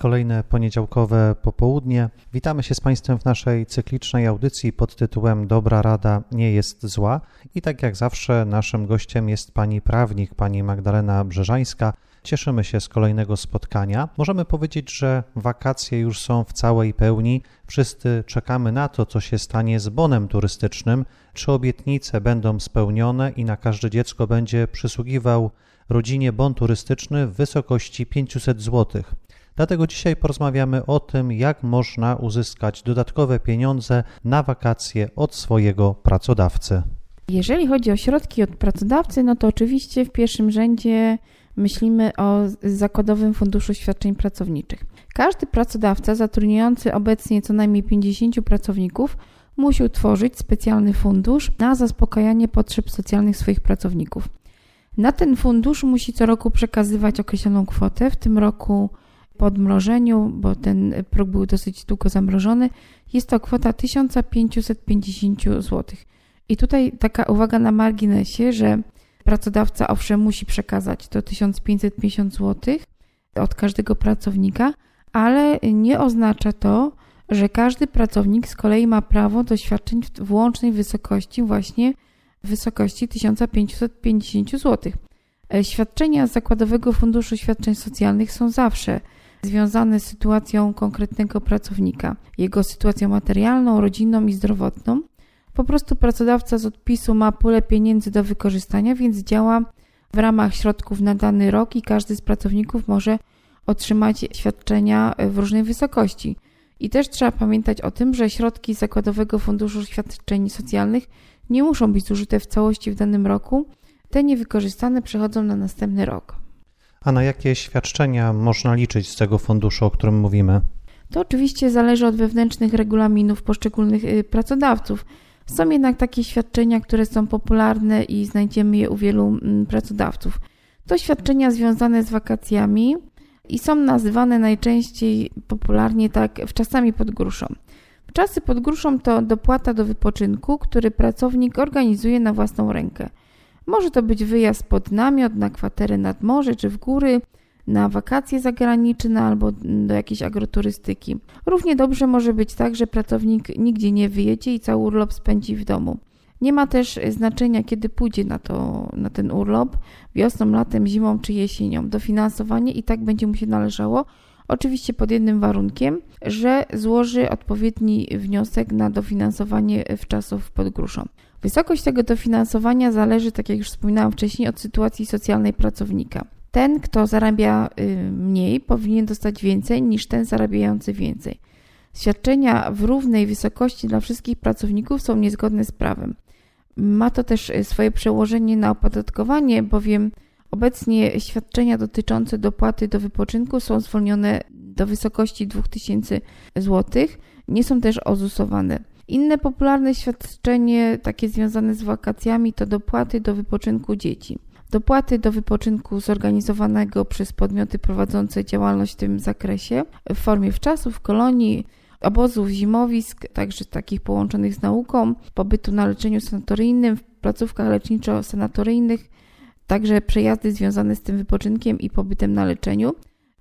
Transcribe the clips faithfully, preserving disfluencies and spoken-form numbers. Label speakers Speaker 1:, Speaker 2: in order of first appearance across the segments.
Speaker 1: Kolejne poniedziałkowe popołudnie. Witamy się z Państwem w naszej cyklicznej audycji pod tytułem Dobra rada nie jest zła. I tak jak zawsze naszym gościem jest pani prawnik, pani Magdalena Brzeżańska. Cieszymy się z kolejnego spotkania. Możemy powiedzieć, że wakacje już są w całej pełni. Wszyscy czekamy na to, co się stanie z bonem turystycznym. Czy obietnice będą spełnione i na każde dziecko będzie przysługiwał rodzinie bon turystyczny w wysokości pięćset złotych. Dlatego dzisiaj porozmawiamy o tym, jak można uzyskać dodatkowe pieniądze na wakacje od swojego pracodawcy.
Speaker 2: Jeżeli chodzi o środki od pracodawcy, no to oczywiście w pierwszym rzędzie myślimy o Zakładowym Funduszu Świadczeń Pracowniczych. Każdy pracodawca zatrudniający obecnie co najmniej pięćdziesięciu pracowników musi utworzyć specjalny fundusz na zaspokajanie potrzeb socjalnych swoich pracowników. Na ten fundusz musi co roku przekazywać określoną kwotę. W tym roku po odmrożeniu, bo ten próg był dosyć długo zamrożony, jest to kwota tysiąc pięćset pięćdziesiąt złotych. I tutaj taka uwaga na marginesie, że pracodawca owszem musi przekazać to tysiąc pięćset pięćdziesiąt złotych od każdego pracownika, ale nie oznacza to, że każdy pracownik z kolei ma prawo do świadczeń w łącznej wysokości właśnie w wysokości tysiąc pięćset pięćdziesiąt złotych. Świadczenia z Zakładowego Funduszu Świadczeń Socjalnych są zawsze związane z sytuacją konkretnego pracownika, jego sytuacją materialną, rodzinną i zdrowotną. Po prostu pracodawca z odpisu ma pulę pieniędzy do wykorzystania, więc działa w ramach środków na dany rok i każdy z pracowników może otrzymać świadczenia w różnej wysokości. I też trzeba pamiętać o tym, że środki z Zakładowego Funduszu Świadczeń Socjalnych nie muszą być zużyte w całości w danym roku. Te niewykorzystane przechodzą na następny rok.
Speaker 1: A na jakie świadczenia można liczyć z tego funduszu, o którym mówimy?
Speaker 2: To oczywiście zależy od wewnętrznych regulaminów poszczególnych pracodawców. Są jednak takie świadczenia, które są popularne i znajdziemy je u wielu pracodawców. To świadczenia związane z wakacjami i są nazywane najczęściej popularnie tak wczasami pod gruszą. Wczasy pod gruszą to dopłata do wypoczynku, który pracownik organizuje na własną rękę. Może to być wyjazd pod namiot, na kwaterę nad morze czy w góry, na wakacje zagraniczne albo do jakiejś agroturystyki. Równie dobrze może być tak, że pracownik nigdzie nie wyjedzie i cały urlop spędzi w domu. Nie ma też znaczenia, kiedy pójdzie na, to, na ten urlop, wiosną, latem, zimą czy jesienią. Dofinansowanie i tak będzie mu się należało, oczywiście pod jednym warunkiem, że złoży odpowiedni wniosek na dofinansowanie wczasów pod gruszą. Wysokość tego dofinansowania zależy, tak jak już wspominałam wcześniej, od sytuacji socjalnej pracownika. Ten, kto zarabia mniej, powinien dostać więcej niż ten zarabiający więcej. Świadczenia w równej wysokości dla wszystkich pracowników są niezgodne z prawem. Ma to też swoje przełożenie na opodatkowanie, bowiem obecnie świadczenia dotyczące dopłaty do wypoczynku są zwolnione do wysokości dwa tysiące złotych, nie są też ozusowane. Inne popularne świadczenie, takie związane z wakacjami, to dopłaty do wypoczynku dzieci. Dopłaty do wypoczynku zorganizowanego przez podmioty prowadzące działalność w tym zakresie w formie wczasów, kolonii, obozów, zimowisk, także takich połączonych z nauką, pobytu na leczeniu sanatoryjnym, w placówkach leczniczo-sanatoryjnych, także przejazdy związane z tym wypoczynkiem i pobytem na leczeniu,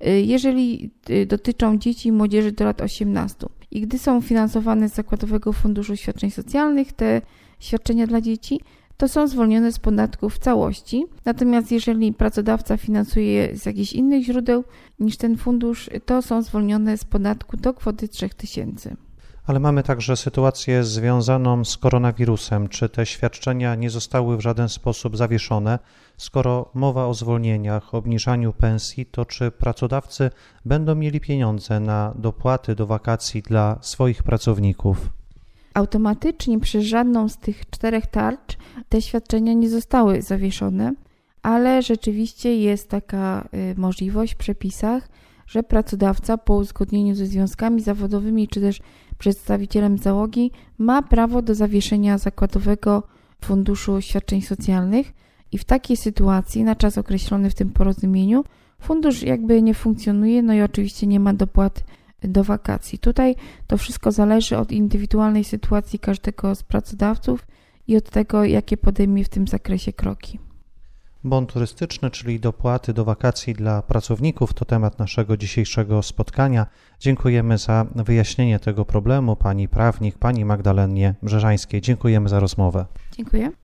Speaker 2: jeżeli dotyczą dzieci i młodzieży do lat osiemnastu. I gdy są finansowane z Zakładowego Funduszu Świadczeń Socjalnych, te świadczenia dla dzieci, to są zwolnione z podatku w całości. Natomiast jeżeli pracodawca finansuje je z jakichś innych źródeł niż ten fundusz, to są zwolnione z podatku do kwoty trzy tysiące.
Speaker 1: Ale mamy także sytuację związaną z koronawirusem. Czy te świadczenia nie zostały w żaden sposób zawieszone? Skoro mowa o zwolnieniach, obniżaniu pensji, to czy pracodawcy będą mieli pieniądze na dopłaty do wakacji dla swoich pracowników?
Speaker 2: Automatycznie przez żadną z tych czterech tarcz te świadczenia nie zostały zawieszone, ale rzeczywiście jest taka możliwość w przepisach, że pracodawca po uzgodnieniu ze związkami zawodowymi czy też przedstawicielem załogi ma prawo do zawieszenia Zakładowego Funduszu Świadczeń Socjalnych i w takiej sytuacji na czas określony w tym porozumieniu fundusz jakby nie funkcjonuje, no i oczywiście nie ma dopłat do wakacji. Tutaj to wszystko zależy od indywidualnej sytuacji każdego z pracodawców i od tego, jakie podejmie w tym zakresie kroki.
Speaker 1: Bon turystyczny, czyli dopłaty do wakacji dla pracowników, to temat naszego dzisiejszego spotkania. Dziękujemy za wyjaśnienie tego problemu pani prawnik, pani Magdalenie Brzeżańskiej. Dziękujemy za rozmowę.
Speaker 2: Dziękuję.